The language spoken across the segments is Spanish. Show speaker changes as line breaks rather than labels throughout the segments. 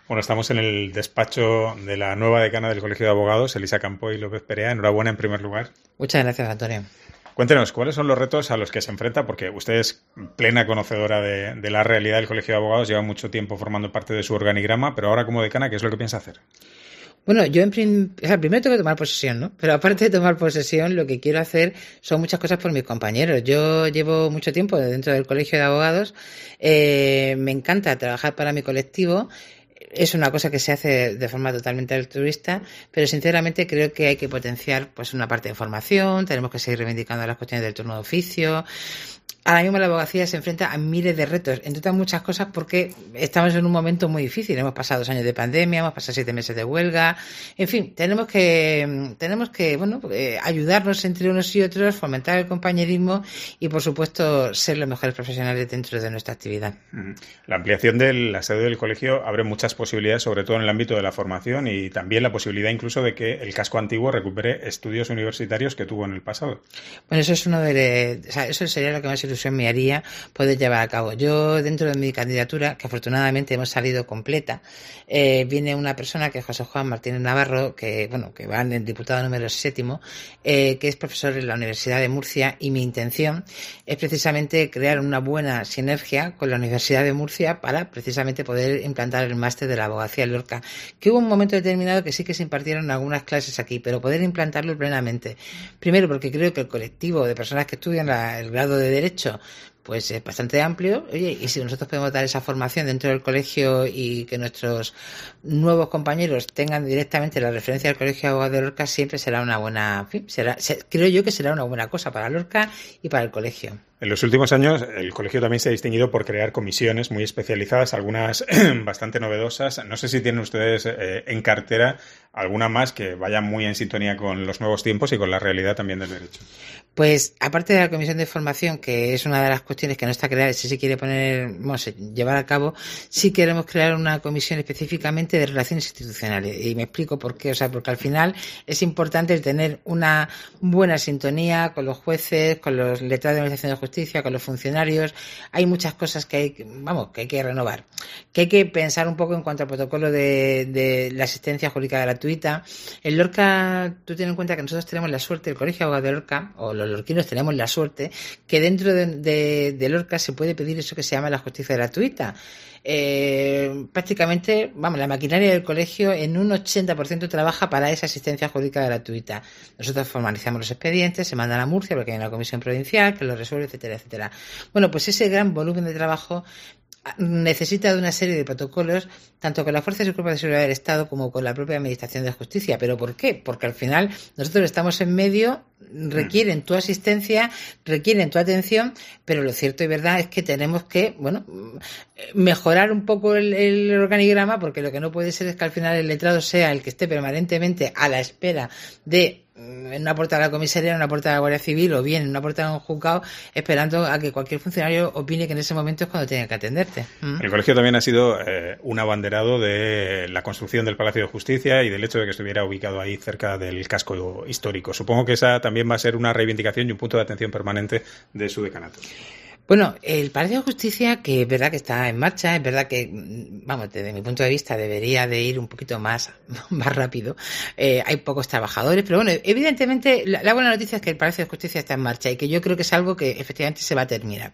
Bueno, estamos en el despacho de la nueva decana del Colegio de Abogados, Elisa Campoy López Perea. Enhorabuena en primer lugar.
Muchas gracias, Antonio.
Cuéntenos, ¿cuáles son los retos a los que se enfrenta? Porque usted es plena conocedora de la realidad del Colegio de Abogados, lleva mucho tiempo formando parte de su organigrama, pero ahora como decana, ¿qué es lo que piensa hacer?
Bueno, yo primero tengo que tomar posesión, ¿no? Pero aparte de tomar posesión, lo que quiero hacer son muchas cosas por mis compañeros. Yo llevo mucho tiempo dentro del Colegio de Abogados, me encanta trabajar para mi colectivo. Es una cosa que se hace de forma totalmente altruista, pero sinceramente creo que hay que potenciar pues una parte de formación, tenemos que seguir reivindicando las cuestiones del turno de oficio. Ahora mismo la abogacía se enfrenta a miles de retos, entre otras muchas cosas porque estamos en un momento muy difícil. Hemos pasado 2 años de pandemia, hemos pasado 7 meses de huelga. En fin, tenemos que ayudarnos entre unos y otros, fomentar el compañerismo y, por supuesto, ser los mejores profesionales dentro de nuestra actividad.
La ampliación de la sede del colegio abre muchas posibilidades, sobre todo en el ámbito de la formación y también la posibilidad incluso de que el casco antiguo recupere estudios universitarios que tuvo en el pasado.
Bueno, eso es eso sería lo que más ilusión me haría poder llevar a cabo. Yo, dentro de mi candidatura, que afortunadamente hemos salido completa, viene una persona que es José Juan Martínez Navarro, que va en el diputado número 7, que es profesor en la Universidad de Murcia, y mi intención es precisamente crear una buena sinergia con la Universidad de Murcia para precisamente poder implantar el máster de la abogacía en Lorca, que hubo un momento determinado que sí que se impartieron algunas clases aquí, pero poder implantarlo plenamente. Primero, porque creo que el colectivo de personas que estudian el grado de Derecho pues es bastante amplio. Oye, y si nosotros podemos dar esa formación dentro del colegio y que nuestros nuevos compañeros tengan directamente la referencia al Colegio de Abogados de Lorca, siempre será una buena, creo yo que será una buena cosa para Lorca y para el colegio.
En los últimos años, el colegio también se ha distinguido por crear comisiones muy especializadas, algunas bastante novedosas. No sé si tienen ustedes en cartera alguna más que vaya muy en sintonía con los nuevos tiempos y con la realidad también del derecho.
Pues, aparte de la comisión de formación, que es una de las cuestiones que no está creada, si se quiere llevar a cabo, sí queremos crear una comisión específicamente de relaciones institucionales. Y me explico por qué. Porque al final es importante el tener una buena sintonía con los jueces, con los letrados de la Administración de Justicia, con los funcionarios. Hay muchas cosas que hay que renovar. Que hay que pensar un poco en cuanto al protocolo de la asistencia jurídica gratuita. En Lorca, tú ten en cuenta que nosotros tenemos la suerte, el Colegio de Abogados de Lorca, o los lorquinos tenemos la suerte, que dentro de Lorca se puede pedir eso que se llama la justicia gratuita. Prácticamente, la maquinaria del colegio en un 80% trabaja para esa asistencia jurídica gratuita. Nosotros formalizamos los expedientes, se mandan a Murcia porque hay una comisión provincial que lo resuelve, etcétera, etcétera. Bueno, pues ese gran volumen de trabajo necesita de una serie de protocolos, tanto con las fuerzas y cuerpos de seguridad del Estado como con la propia Administración de Justicia. ¿Pero por qué? Porque al final nosotros estamos en medio, requieren tu asistencia, requieren tu atención, pero lo cierto y verdad es que tenemos que, mejorar un poco el organigrama, porque lo que no puede ser es que al final el letrado sea el que esté permanentemente a la espera de en una puerta de la comisaría, en una puerta de la Guardia Civil o bien en una puerta de un juzgado, esperando a que cualquier funcionario opine que en ese momento es cuando tiene que atenderte.
El colegio también ha sido un abanderado de la construcción del Palacio de Justicia y del hecho de que estuviera ubicado ahí cerca del casco histórico. Supongo que esa también va a ser una reivindicación y un punto de atención permanente de su decanato.
Bueno, el Palacio de Justicia, que es verdad que está en marcha, es verdad que, desde mi punto de vista debería de ir un poquito más rápido. Hay pocos trabajadores, pero evidentemente la buena noticia es que el Palacio de Justicia está en marcha y que yo creo que es algo que efectivamente se va a terminar.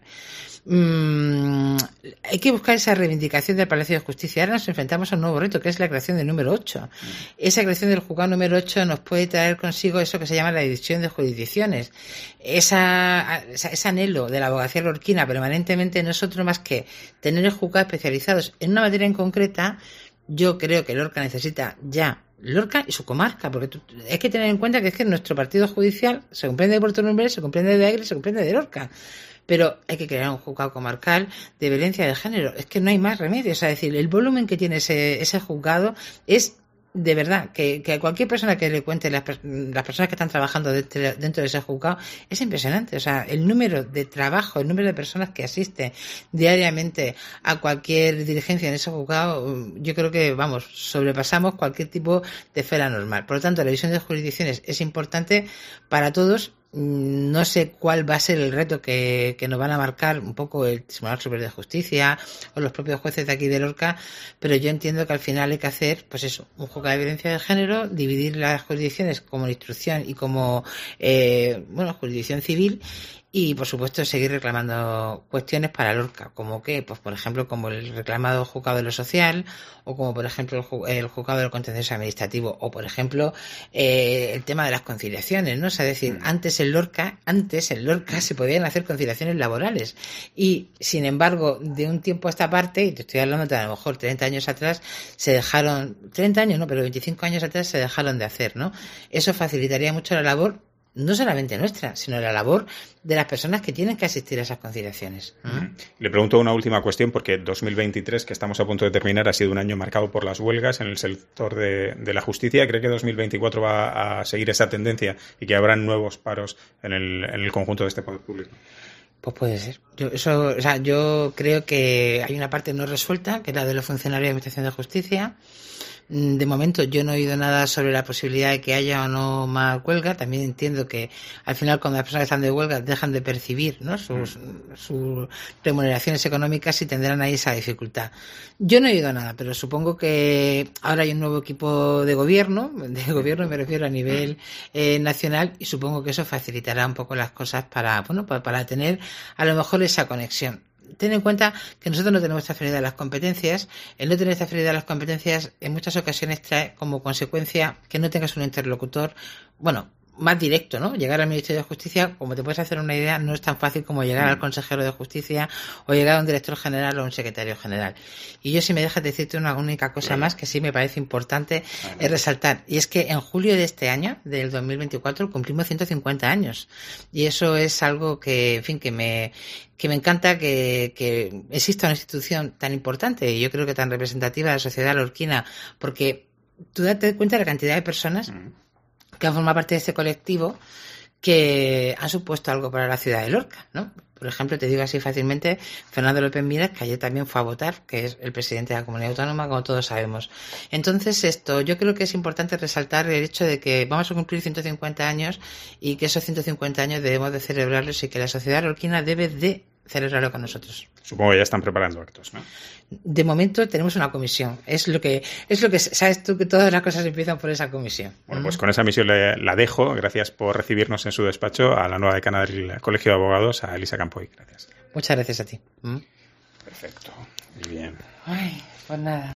Hay que buscar esa reivindicación del Palacio de Justicia. Ahora nos enfrentamos a un nuevo reto, que es la creación del número 8. Esa creación del juzgado número 8 nos puede traer consigo eso que se llama la división de jurisdicciones. Ese anhelo de la abogacía lorquina permanentemente no es otro más que tener juzgados especializados en una materia en concreta. Yo creo que Lorca necesita ya Lorca y su comarca, porque hay que tener en cuenta que es que nuestro partido judicial se comprende de Puerto Lumbrera, se comprende de Agri, se comprende de Lorca. Pero hay que crear un juzgado comarcal de violencia de género. Es que no hay más remedio. Es decir, el volumen que tiene ese juzgado es de verdad que a cualquier persona que le cuente las personas que están trabajando dentro de ese juzgado es impresionante. O sea, el número de trabajo, el número de personas que asisten diariamente a cualquier diligencia en ese juzgado, yo creo que sobrepasamos cualquier tipo de esfera normal. Por lo tanto, la división de jurisdicciones es importante para todos No sé cuál va a ser el reto que nos van a marcar un poco el Tribunal Superior de Justicia o los propios jueces de aquí de Lorca, pero yo entiendo que al final hay que hacer, pues eso, un juzgado de violencia de género, dividir las jurisdicciones como instrucción y como, jurisdicción civil, y por supuesto seguir reclamando cuestiones para Lorca, como que, pues por ejemplo, como el reclamado juzgado de lo social, o como por ejemplo el juzgado de lo contencioso administrativo, o por ejemplo el tema de las conciliaciones, ¿no? O sea, es decir, antes en Lorca se podían hacer conciliaciones laborales, y sin embargo, de un tiempo a esta parte, y te estoy hablando de a lo mejor 30 años atrás, 25 años atrás se dejaron de hacer, ¿no? Eso facilitaría mucho la labor, no solamente nuestra, sino la labor de las personas que tienen que asistir a esas conciliaciones.
Le pregunto una última cuestión, porque 2023, que estamos a punto de terminar, ha sido un año marcado por las huelgas en el sector de la justicia. ¿Cree que 2024 va a seguir esa tendencia y que habrán nuevos paros en el conjunto de este poder público?
Pues puede ser. Yo creo que hay una parte no resuelta, que es la de los funcionarios de Administración de Justicia. De momento yo no he oído nada sobre la posibilidad de que haya o no más huelga. También entiendo que al final cuando las personas están de huelga dejan de percibir, ¿no?, sus remuneraciones económicas y tendrán ahí esa dificultad. Yo no he oído nada, pero supongo que ahora hay un nuevo equipo de gobierno me refiero a nivel nacional, y supongo que eso facilitará un poco las cosas para tener a lo mejor esa conexión. Ten en cuenta que nosotros no tenemos transferidas las competencias. El no tener transferidas las competencias en muchas ocasiones trae como consecuencia que no tengas un interlocutor, más directo, ¿no? Llegar al Ministerio de Justicia, como te puedes hacer una idea, no es tan fácil como llegar al consejero de Justicia o llegar a un director general o un secretario general. Y yo, si me dejas decirte una única cosa más que sí me parece importante resaltar, y es que en julio de este año, del 2024, cumplimos 150 años. Y eso es algo que, en fin, que me encanta que exista una institución tan importante, y yo creo que tan representativa de la sociedad lorquina, porque tú date cuenta de la cantidad de personas que han formado parte de este colectivo que han supuesto algo para la ciudad de Lorca, ¿no? Por ejemplo, te digo así fácilmente, Fernando López Miras, que ayer también fue a votar, que es el presidente de la comunidad autónoma, como todos sabemos. Entonces, yo creo que es importante resaltar el hecho de que vamos a cumplir 150 años y que esos 150 años debemos de celebrarlos, y que la sociedad lorquina debe de celebrarlo con nosotros.
Supongo que ya están preparando actos, ¿no?
De momento tenemos una comisión. Es lo que sabes tú, que todas las cosas empiezan por esa comisión.
Bueno, pues con esa misión la dejo. Gracias por recibirnos en su despacho, a la nueva decana del Colegio de Abogados, a Elisa Campoy. Gracias.
Muchas gracias a ti.
Perfecto. Muy bien.
Ay, pues nada.